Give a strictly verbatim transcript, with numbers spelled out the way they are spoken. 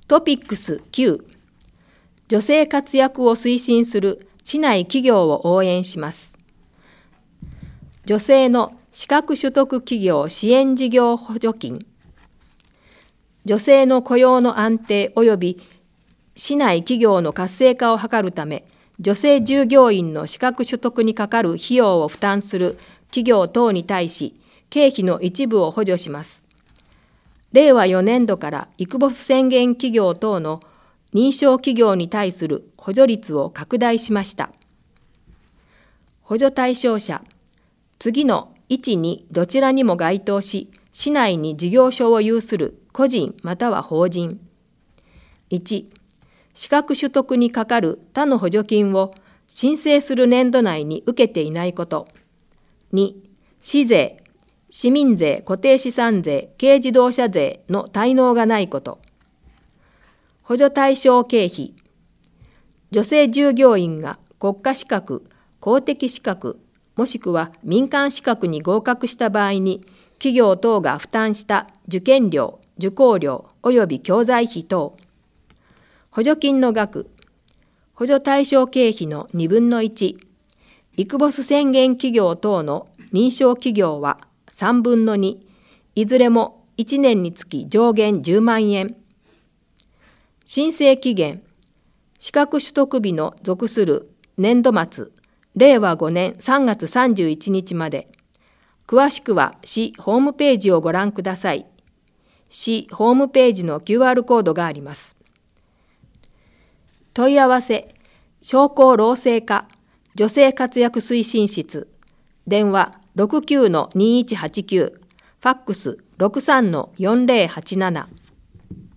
トピックスきゅう、女性活躍を推進する市内企業を応援します。女性の資格取得企業支援事業補助金。女性の雇用の安定及び市内企業の活性化を図るため、女性従業員の資格取得にかかる費用を負担する企業等に対し、経費の一部を補助します。れいわよねんどからイクボス宣言企業等の認証企業に対する補助率を拡大しました。補助対象者、次のいち、にどちらにも該当し、市内に事業所を有する個人または法人。いち、資格取得にかかる他の補助金を申請する年度内に受けていないこと。に、市税、市民税、固定資産税、軽自動車税の滞納がないこと。補助対象経費、女性従業員が国家資格、公的資格、もしくは民間資格に合格した場合に、企業等が負担した受験料、受講料及び教材費等。補助金の額、補助対象経費のにぶんのいち、イクボス宣言企業等の認証企業はさんぶんのに、いずれもいちねんにつき上限じゅうまんえん。申請期限、資格取得日の属する年度末、れいわごねんさんがつさんじゅういちにちまで。詳しくは市ホームページをご覧ください。市ホームページの キューアール コードがあります。問い合わせ、商工労政課女性活躍推進室、電話 ろくきゅうのにいちはちきゅう、ファックス ろくさんのよんぜろはちなな。